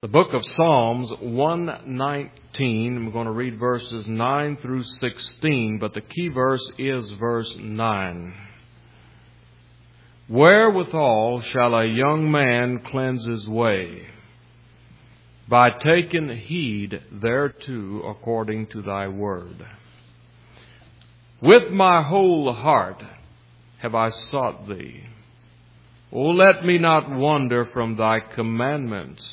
The book of Psalms 119, we're going to read verses 9 through 16, but the key verse is verse 9. Wherewithal shall a young man cleanse his way? By taking heed thereto according to thy word. With my whole heart have I sought thee. O let me not wander from thy commandments.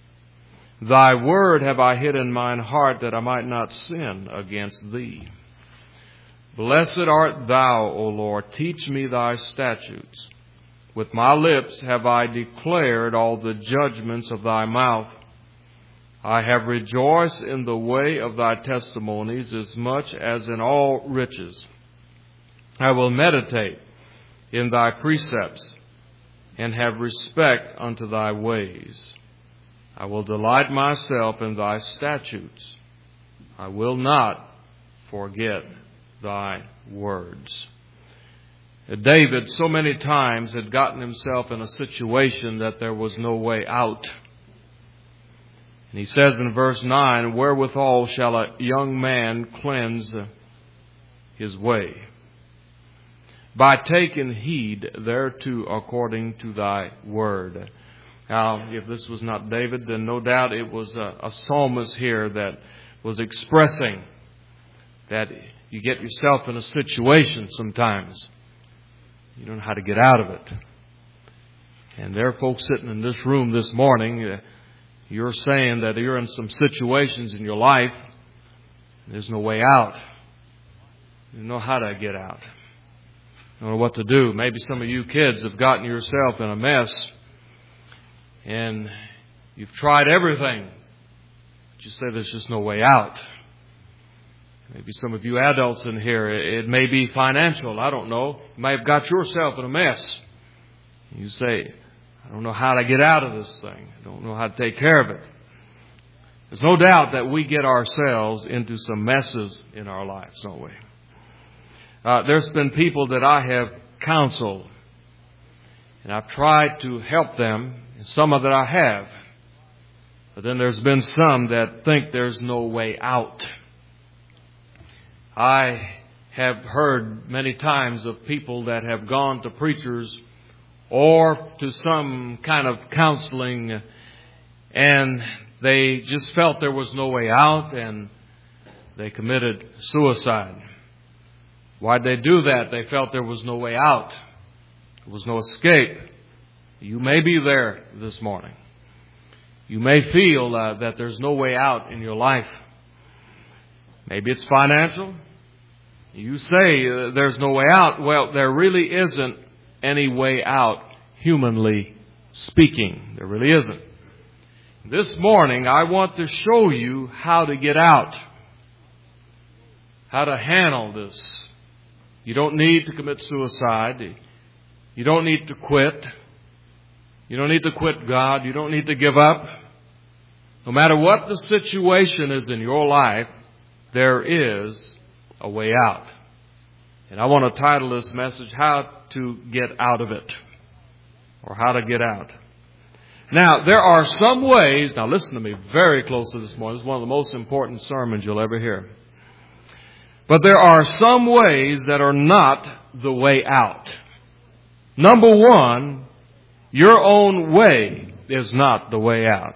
Thy word have I hid in mine heart, that I might not sin against thee. Blessed art thou, O Lord. Teach me thy statutes. With my lips have I declared all the judgments of thy mouth. I have rejoiced in the way of thy testimonies as much as in all riches. I will meditate in thy precepts and have respect unto thy ways. I will delight myself in thy statutes. I will not forget thy words. David so many times had gotten himself in a situation that there was no way out. And he says in verse 9, wherewithal shall a young man cleanse his way? By taking heed thereto according to thy word. Now, if this was not David, then no doubt it was a psalmist here that was expressing that you get yourself in a situation sometimes. You don't know how to get out of it. And there are folks sitting in this room this morning, you're saying that you're in some situations in your life, there's no way out. You don't know how to get out. You don't know what to do. Maybe some of you kids have gotten yourself in a mess. And you've tried everything, but you say there's just no way out. Maybe some of you adults in here, it may be financial. I don't know. You may have got yourself in a mess. You say, I don't know how to get out of this thing. I don't know how to take care of it. There's no doubt that we get ourselves into some messes in our lives, don't we? There's been people that I have counseled, and I've tried to help them. Some of that I have. But then there's been some that think there's no way out. I have heard many times of people that have gone to preachers or to some kind of counseling, and they just felt there was no way out, and they committed suicide. Why'd they do that? They felt there was no way out. There was no escape. You may be there this morning. You may feel that there's no way out in your life. Maybe it's financial. You say there's no way out. Well, there really isn't any way out, humanly speaking. There really isn't. This morning, I want to show you how to get out. How to handle this. You don't need to commit suicide. You don't need to quit. You don't need to quit God. You don't need to give up. No matter what the situation is in your life, there is a way out. And I want to title this message, How to Get Out of It. Or How to Get Out. Now, there are some ways, now listen to me very closely this morning. This is one of the most important sermons you'll ever hear. But there are some ways that are not the way out. Number one, your own way is not the way out.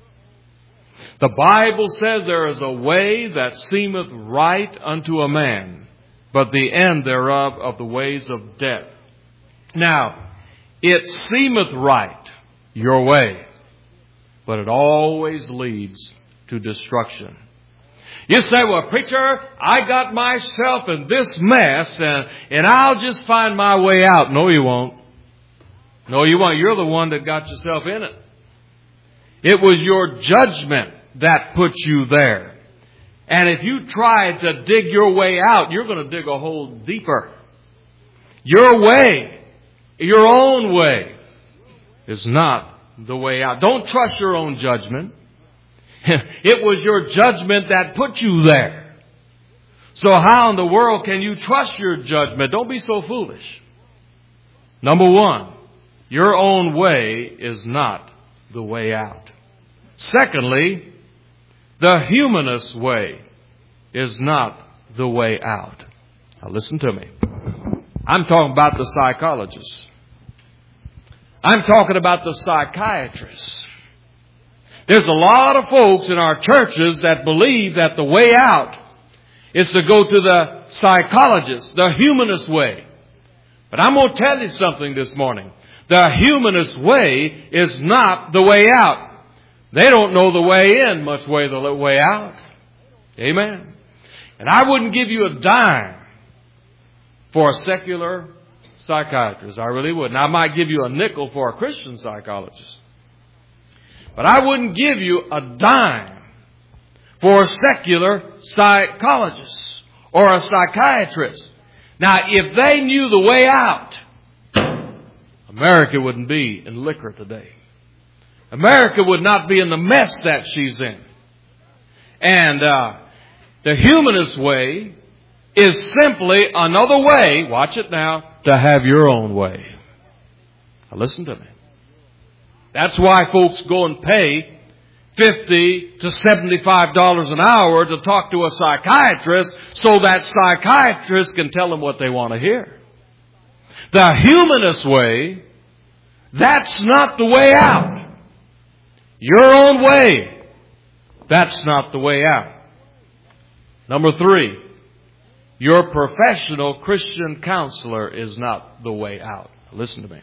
The Bible says there is a way that seemeth right unto a man, but the end thereof of the ways of death. Now, it seemeth right, your way, but it always leads to destruction. You say, well, preacher, I got myself in this mess and I'll just find my way out. No, you won't. No, you won't. You're the one that got yourself in it. It was your judgment that put you there. And if you try to dig your way out, you're going to dig a hole deeper. Your way, your own way, is not the way out. Don't trust your own judgment. It was your judgment that put you there. So how in the world can you trust your judgment? Don't be so foolish. Number one, your own way is not the way out. Secondly, the humanist way is not the way out. Now listen to me. I'm talking about the psychologists. I'm talking about the psychiatrists. There's a lot of folks in our churches that believe that the way out is to go to the psychologist, the humanist way. But I'm going to tell you something this morning. The humanist way is not the way out. They don't know the way in, much way the way out. Amen. And I wouldn't give you a dime for a secular psychiatrist. I really wouldn't. I might give you a nickel for a Christian psychologist. But I wouldn't give you a dime for a secular psychologist or a psychiatrist. Now, if they knew the way out, America wouldn't be in liquor today. America would not be in the mess that she's in. And the humanist way is simply another way, watch it now, to have your own way. Now listen to me. That's why folks go and pay $50 to $75 an hour to talk to a psychiatrist so that psychiatrist can tell them what they want to hear. The humanist way, that's not the way out. Your own way, that's not the way out. Number 3, your professional Christian counselor is not the way out. Listen to me.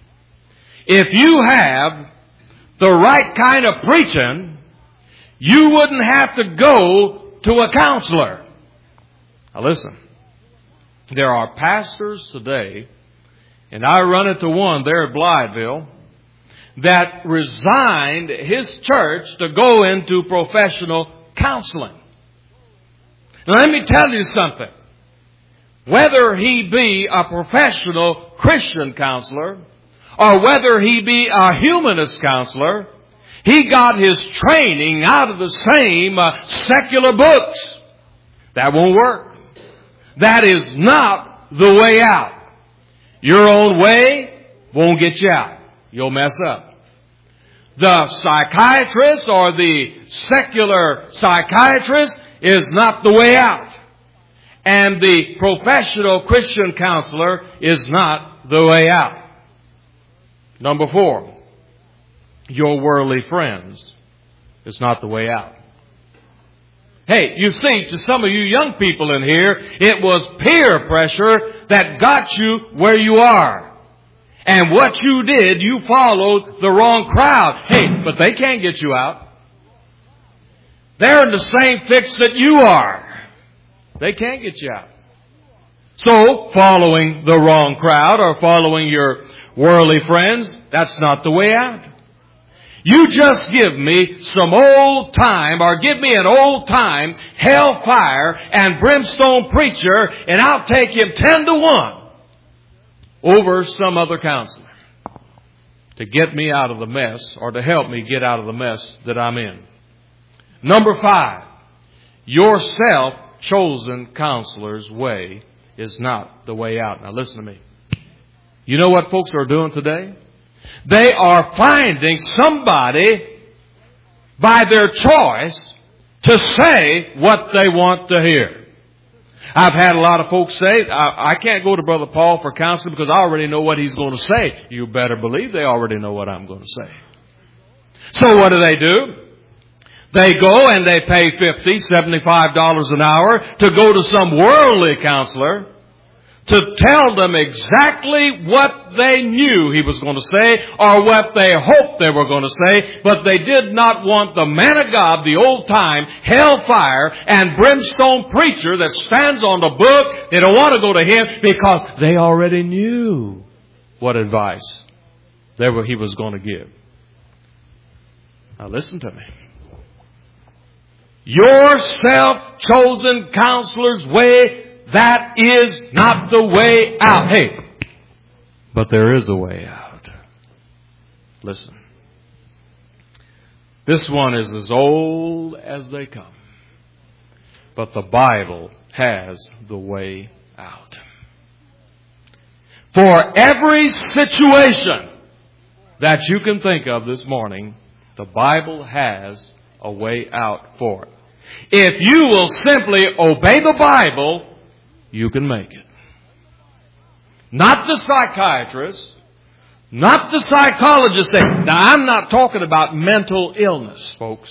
If you have the right kind of preaching, you wouldn't have to go to a counselor. Now listen, there are pastors today, and I run into one there at Blytheville, that resigned his church to go into professional counseling. Now let me tell you something. Whether he be a professional Christian counselor or whether he be a humanist counselor, he got his training out of the same secular books. That won't work. That is not the way out. Your own way won't get you out. You'll mess up. The psychiatrist or the secular psychiatrist is not the way out. And the professional Christian counselor is not the way out. Number 4, your worldly friends is not the way out. Hey, you see, to some of you young people in here, it was peer pressure that got you where you are. And what you did, you followed the wrong crowd. Hey, but they can't get you out. They're in the same fix that you are. They can't get you out. So, following the wrong crowd or following your worldly friends, that's not the way out. You just give me some old time, or give me an old time hellfire and brimstone preacher, and I'll take him 10-1 over some other counselor to get me out of the mess or to help me get out of the mess that I'm in. Number 5, your self-chosen counselor's way is not the way out. Now listen to me. You know what folks are doing today? They are finding somebody by their choice to say what they want to hear. I've had a lot of folks say, I can't go to Brother Paul for counseling because I already know what he's going to say. You better believe they already know what I'm going to say. So what do? They go and they pay $50, $75 an hour to go to some worldly counselor to tell them exactly what they knew he was going to say or what they hoped they were going to say, but they did not want the man of God, the old time hellfire and brimstone preacher that stands on the book. They don't want to go to him because they already knew what advice he was going to give. Now listen to me. Your self-chosen counselor's way, that is not the way out. Hey, but there is a way out. Listen. This one is as old as they come. But the Bible has the way out. For every situation that you can think of this morning, The Bible has a way out for it. If you will simply obey the Bible, you can make it. Not the psychiatrist, not the psychologist saying, now I'm not talking about mental illness, folks.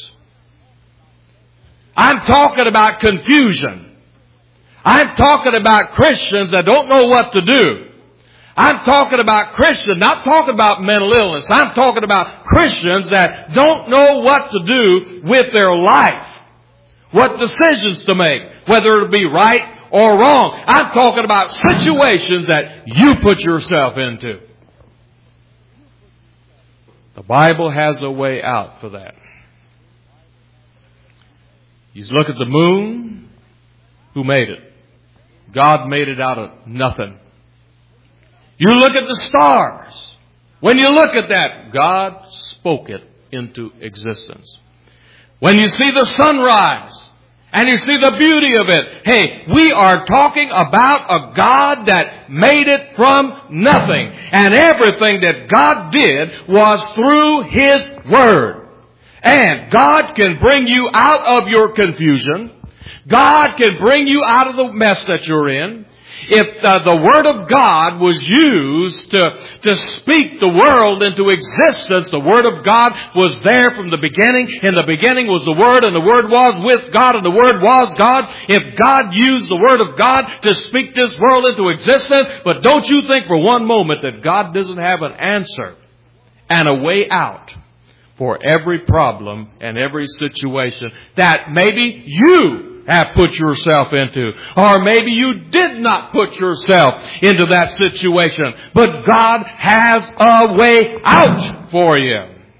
I'm talking about confusion. I'm talking about Christians that don't know what to do. I'm talking about Christians, not talking about mental illness. I'm talking about Christians that don't know what to do with their life. What decisions to make, whether it be right or wrong. I'm talking about situations that you put yourself into. The Bible has a way out for that. You look at the moon. Who made it? God made it out of nothing. You look at the stars. When you look at that, God spoke it into existence. When you see the sunrise and you see the beauty of it, hey, we are talking about a God that made it from nothing. And everything that God did was through His Word. And God can bring you out of your confusion. God can bring you out of the mess that you're in. If the Word of God was used to speak the world into existence, the Word of God was there from the beginning. In the beginning was the Word, and the Word was with God, and the Word was God. If God used the Word of God to speak this world into existence, but don't you think for one moment that God doesn't have an answer and a way out for every problem and every situation that maybe you have put yourself into. Or maybe you did not put yourself into that situation. But God has a way out for you.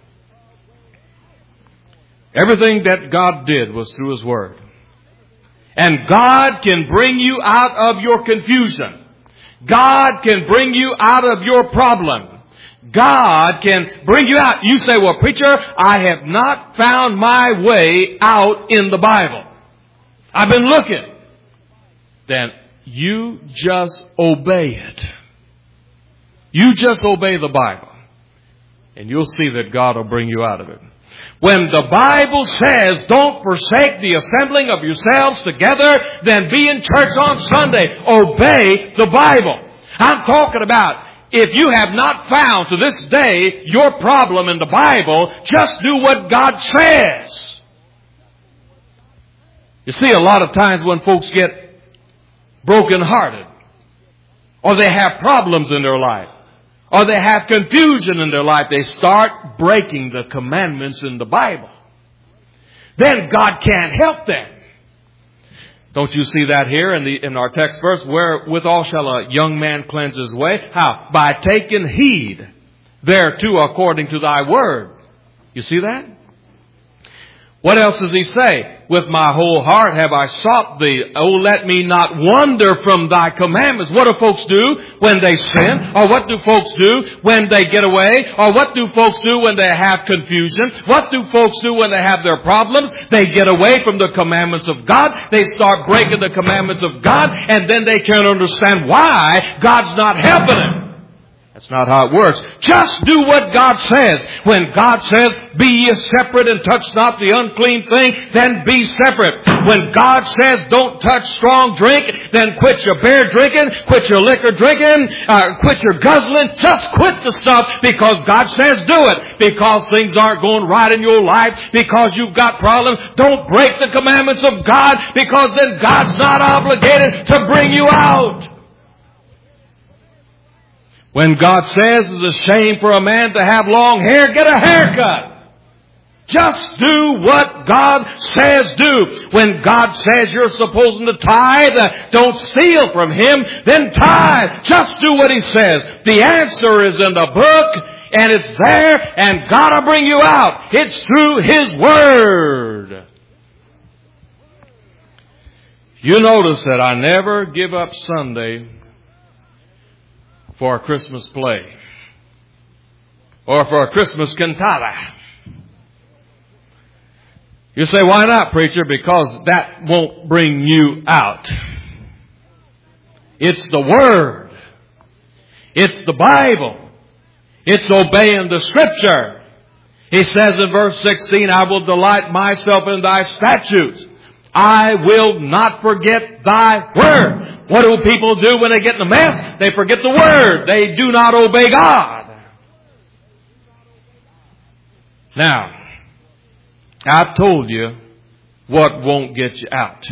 Everything that God did was through His Word. And God can bring you out of your confusion. God can bring you out of your problem. God can bring you out. You say, well, preacher, I have not found my way out in the Bible. I've been looking. Then you just obey it. You just obey the Bible. And you'll see that God will bring you out of it. When the Bible says, don't forsake the assembling of yourselves together, then be in church on Sunday. Obey the Bible. I'm talking about, if you have not found to this day your problem in the Bible, just do what God says. You see, a lot of times when folks get brokenhearted, or they have problems in their life, or they have confusion in their life, they start breaking the commandments in the Bible. Then God can't help them. Don't you see that here in our text verse? Wherewithal shall a young man cleanse his way? How? By taking heed thereto according to thy word. You see that? What else does he say? With my whole heart have I sought thee. Oh, let me not wander from thy commandments. What do folks do when they sin? Or what do folks do when they get away? Or what do folks do when they have confusion? What do folks do when they have their problems? They get away from the commandments of God. They start breaking the commandments of God. And then they can't understand why God's not helping them. That's not how it works. Just do what God says. When God says, be ye separate and touch not the unclean thing, then be separate. When God says, don't touch strong drink, then quit your beer drinking, quit your liquor drinking, quit your guzzling. Just quit the stuff because God says do it. Because things aren't going right in your life, because you've got problems, don't break the commandments of God, because then God's not obligated to bring you out. When God says it's a shame for a man to have long hair, get a haircut. Just do what God says do. When God says you're supposed to tithe, don't steal from Him, then tithe. Just do what He says. The answer is in the book, and it's there, and God will bring you out. It's through His Word. You notice that I never give up Sunday for a Christmas play or for a Christmas cantata. You say, why not, preacher? Because that won't bring you out. It's the Word. It's the Bible. It's obeying the Scripture. He says in verse 16, I will delight myself in thy statutes. I will not forget thy word. What do people do when they get in a mess? They forget the word. They do not obey God. Now, I've told you what won't get you out.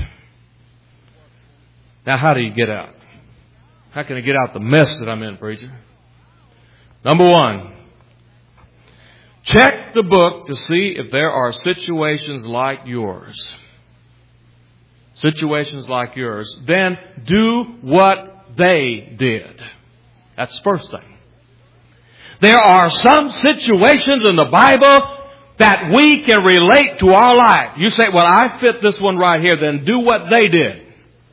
Now, how do you get out? How can I get out the mess that I'm in, preacher? Number one, check the book to see if there are situations like yours. Situations like yours. Then do what they did. That's the first thing. There are some situations in the Bible that we can relate to our life. You say, well, I fit this one right here. Then do what they did.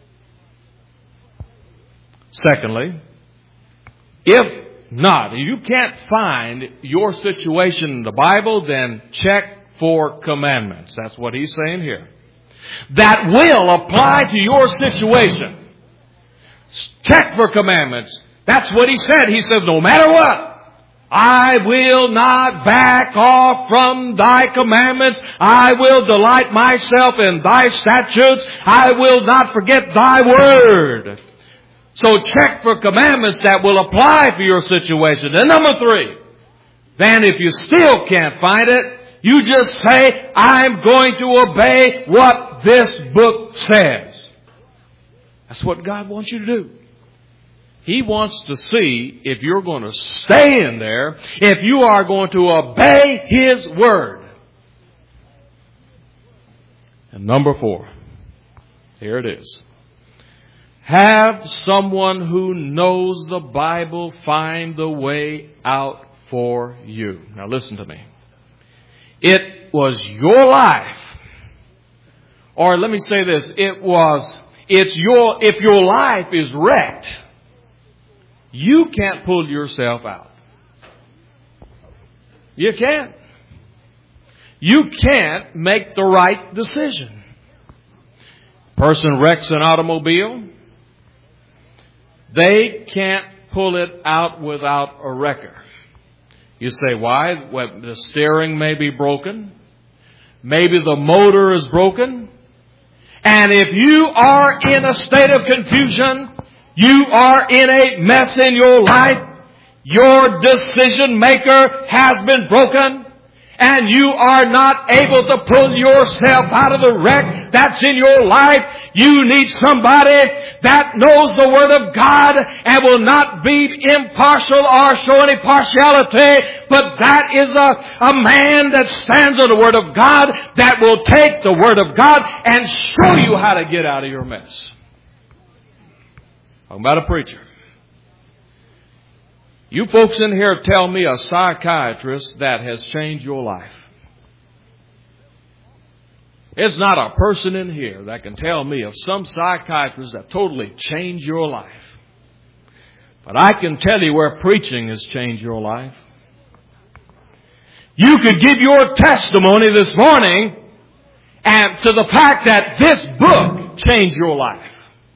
Secondly, if not, if you can't find your situation in the Bible, then check for commandments. That's what he's saying here. That will apply to your situation. Check for commandments. That's what he said. He says, no matter what, I will not back off from thy commandments. I will delight myself in thy statutes. I will not forget thy word. So check for commandments that will apply for your situation. And number three, then if you still can't find it, you just say, I'm going to obey what this book says. That's what God wants you to do. He wants to see if you're going to stay in there, if you are going to obey His word. And number four, here it is. Have someone who knows the Bible find the way out for you. Now listen to me. It was your life. Or let me say this. If your life is wrecked, you can't pull yourself out. You can't. You can't make the right decision. Person wrecks an automobile. They can't pull it out without a wrecker. You say, why? Well, the steering may be broken. Maybe the motor is broken. And if you are in a state of confusion, you are in a mess in your life, your decision maker has been broken, and you are not able to pull yourself out of the wreck that's in your life, you need somebody that knows the Word of God and will not be impartial or show any partiality, but that is a man that stands on the Word of God that will take the Word of God and show you how to get out of your mess. Talking about a preacher. You folks in here tell me a psychiatrist that has changed your life. It's not a person in here that can tell me of some psychiatrist that totally changed your life. But I can tell you where preaching has changed your life. You could give your testimony this morning and to the fact that this book changed your life.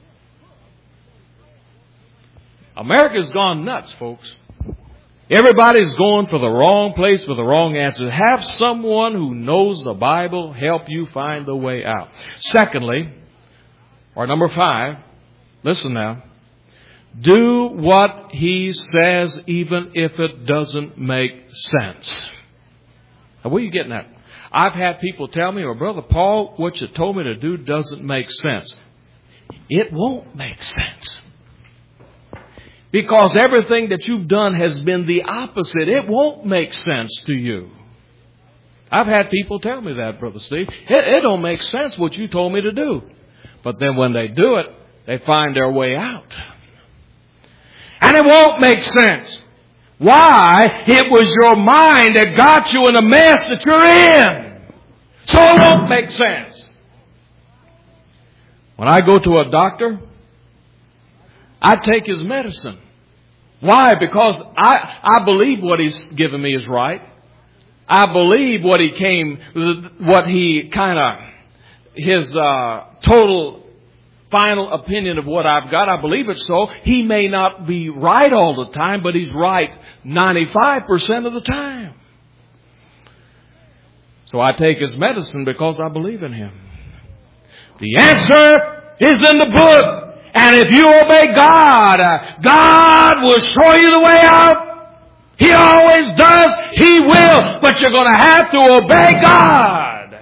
America's gone nuts, folks. Everybody's going for the wrong place for the wrong answer. Have someone who knows the Bible help you find the way out. Secondly, or number 5, listen now. Do what He says even if it doesn't make sense. Now, what are you getting at? I've had people tell me, well, Brother Paul, what you told me to do doesn't make sense. It won't make sense. Because everything that you've done has been the opposite. It won't make sense to you. I've had people tell me that, Brother Steve. It don't make sense what you told me to do. But then when they do it, they find their way out. And it won't make sense. Why? It was your mind that got you in the mess that you're in. So it won't make sense. When I go to a doctor, I take his medicine. Why? Because I believe what he's given me is right. I believe his total final opinion of what I've got. I believe it so. He may not be right all the time, but he's right 95% of the time. So I take His medicine because I believe in Him. The answer is in the book. And if you obey God, God will show you the way out. He always does. He will. But you're going to have to obey God.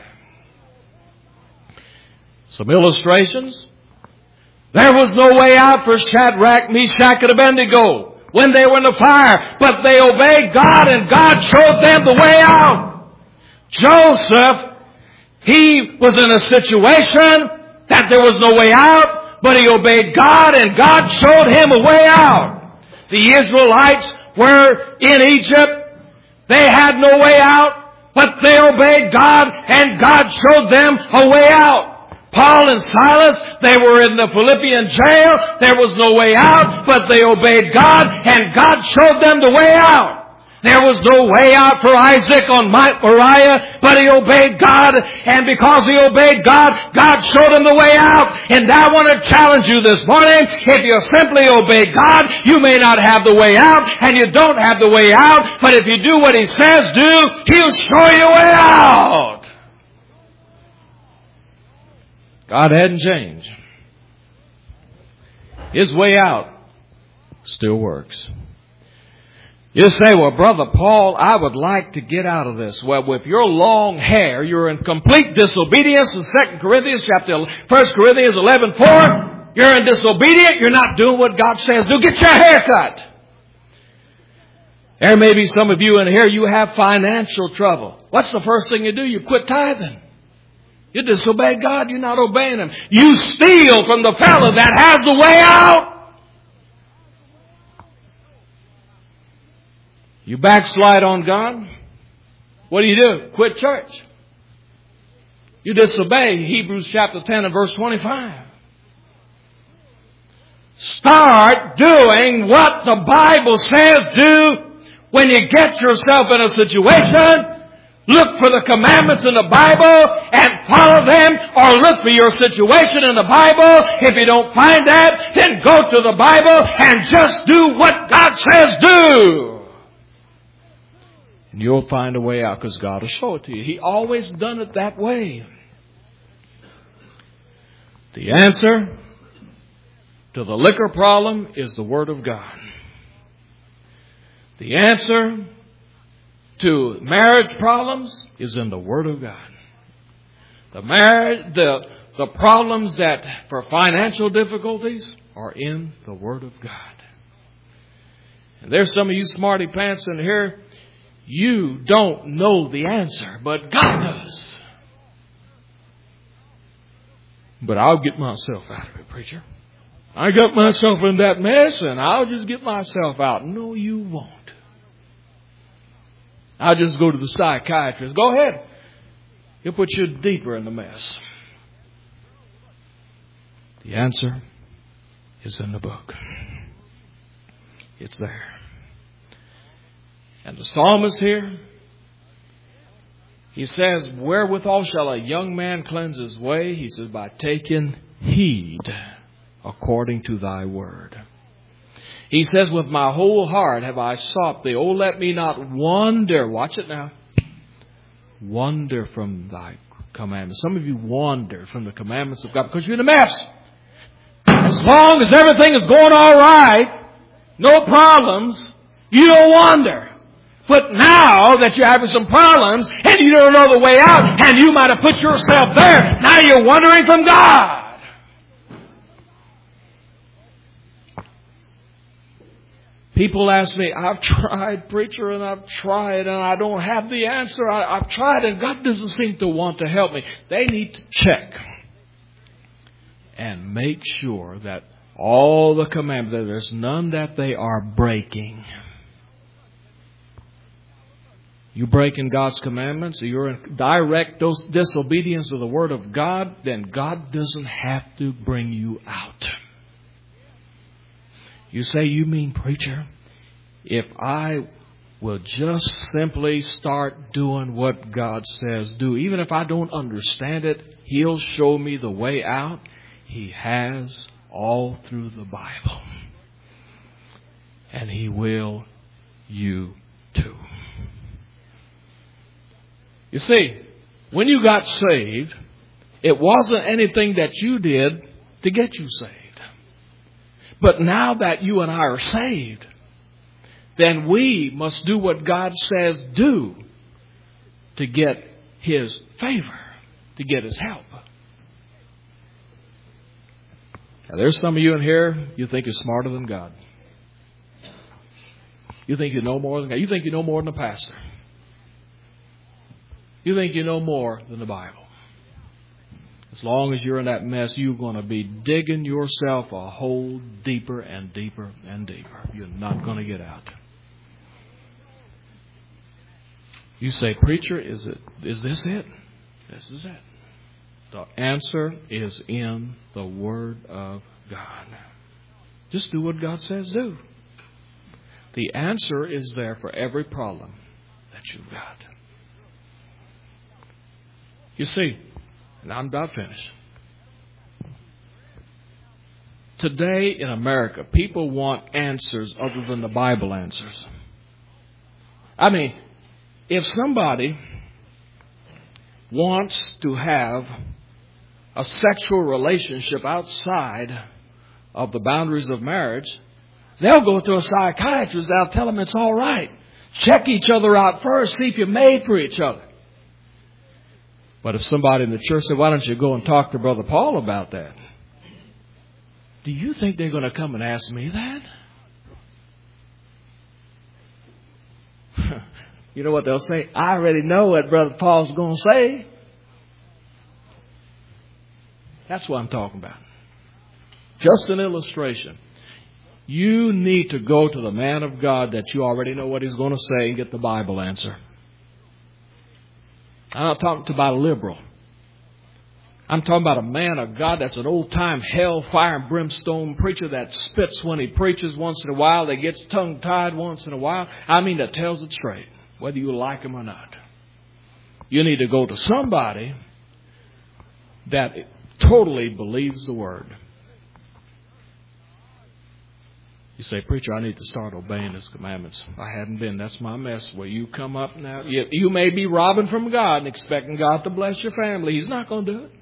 Some illustrations. There was no way out for Shadrach, Meshach, and Abednego when they were in the fire. But they obeyed God, and God showed them the way out. Joseph, he was in a situation that there was no way out, but he obeyed God, and God showed him a way out. The Israelites were in Egypt. They had no way out, but they obeyed God, and God showed them a way out. Paul and Silas, they were in the Philippian jail. There was no way out, but they obeyed God, and God showed them the way out. There was no way out for Isaac on Mount Moriah, but he obeyed God, and because he obeyed God, God showed him the way out. And I want to challenge you this morning, if you simply obey God, you may not have the way out, and you don't have the way out, but if you do what He says do, He'll show you a way out. God hadn't changed. His way out still works. You say, well, Brother Paul, I would like to get out of this. Well, with your long hair, you're in complete disobedience. In 1 Corinthians 11:4, you're in disobedience. You're not doing what God says do. Get your hair cut. There may be some of you in here, you have financial trouble. What's the first thing you do? You quit tithing. You disobey God. You're not obeying Him. You steal from the fellow that has the way out. You backslide on God. What do? Quit church. You disobey. Hebrews chapter 10 and verse 25. Start doing what the Bible says do when you get yourself in a situation. Look for the commandments in the Bible and follow them, or look for your situation in the Bible. If you don't find that, then go to the Bible and just do what God says do. And you'll find a way out because God will show it to you. He always done it that way. The answer to the liquor problem is the Word of God. The answer to marriage problems is in the Word of God. The problems that for financial difficulties are in the Word of God. And there's some of you smarty pants in here, you don't know the answer, but God does. But I'll get myself out of it, preacher. I got myself in that mess and I'll just get myself out. No, you won't. I'll just go to the psychiatrist. Go ahead. He'll put you deeper in the mess. The answer is in the book. It's there. And the psalmist here, he says, wherewithal shall a young man cleanse his way? He says, by taking heed according to thy word. He says, with my whole heart have I sought thee. Oh, let me not wander. Watch it now. Wander from thy commandments. Some of you wander from the commandments of God because you're in a mess. As long as everything is going all right, no problems, you don't wander. But now that you're having some problems and you don't know the way out and you might have put yourself there, now you're wandering from God. People ask me, I've tried, preacher, and I've tried, and I don't have the answer. I've tried, and God doesn't seem to want to help me. They need to check and make sure that all the commandments, that there's none that they are breaking. You breaking God's commandments, or you're in direct disobedience of the Word of God, then God doesn't have to bring you out. You say, you mean, preacher, if I will just simply start doing what God says do, even if I don't understand it, He'll show me the way out. He has all through the Bible. And He will you too. You see, When you got saved, it wasn't anything that you did to get you saved. But now that you and I are saved, then we must do what God says do to get His favor, to get His help. Now, there's some of you in here, you think you're smarter than God. You think you know more than God. You think you know more than the pastor. You think you know more than the Bible. As long as you're in that mess, you're going to be digging yourself a hole deeper and deeper and deeper. You're not going to get out. You say, preacher, is this it? This is it. The answer is in the Word of God. Just do what God says do. The answer is there for every problem that you've got. You see, and I'm about finished. Today in America, people want answers other than the Bible answers. I mean, if somebody wants to have a sexual relationship outside of the boundaries of marriage, they'll go to a psychiatrist. They'll tell them it's all right. Check each other out first. See if you're made for each other. But if somebody in the church said, why don't you go and talk to Brother Paul about that? Do you think they're going to come and ask me that? You know what they'll say? I already know what Brother Paul's going to say. That's what I'm talking about. Just an illustration. You need to go to the man of God that you already know what he's going to say and get the Bible answer. I'm not talking about a liberal. I'm talking about a man of God that's an old-time hellfire and brimstone preacher that spits when he preaches once in a while, that gets tongue-tied once in a while. I mean, that tells it straight, whether you like him or not. You need to go to somebody that totally believes the Word. You say, preacher, I need to start obeying His commandments. I hadn't been. That's my mess. Where you come up now, you may be robbing from God and expecting God to bless your family. He's not going to do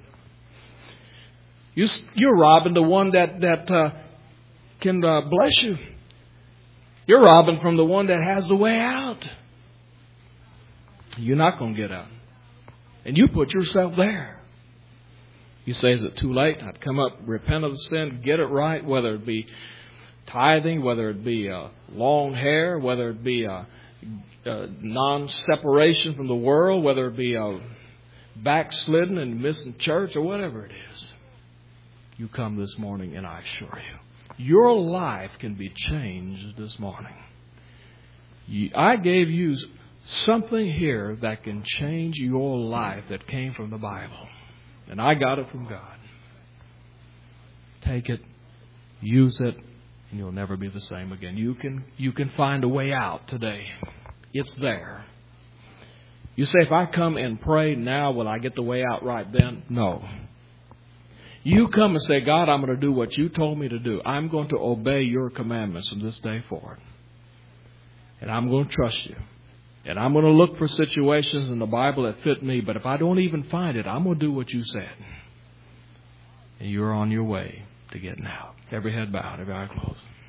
it. You're robbing the one that can bless you. You're robbing from the one that has the way out. You're not going to get out. And you put yourself there. You say, is it too late? I'd come up, repent of the sin, get it right, whether it be tithing, whether it be long hair, whether it be non-separation from the world, whether it be backslidden and missing church or whatever it is. You come this morning and I assure you, your life can be changed this morning. I gave you something here that can change your life that came from the Bible. And I got it from God. Take it, use it, and you'll never be the same again. You can find a way out today. It's there. You say, if I come and pray now, will I get the way out right then? No. You come and say, God, I'm going to do what you told me to do. I'm going to obey your commandments from this day forward. And I'm going to trust you. And I'm going to look for situations in the Bible that fit me. But if I don't even find it, I'm going to do what you said. And you're on your way to getting out. Every head bowed, every eye closed.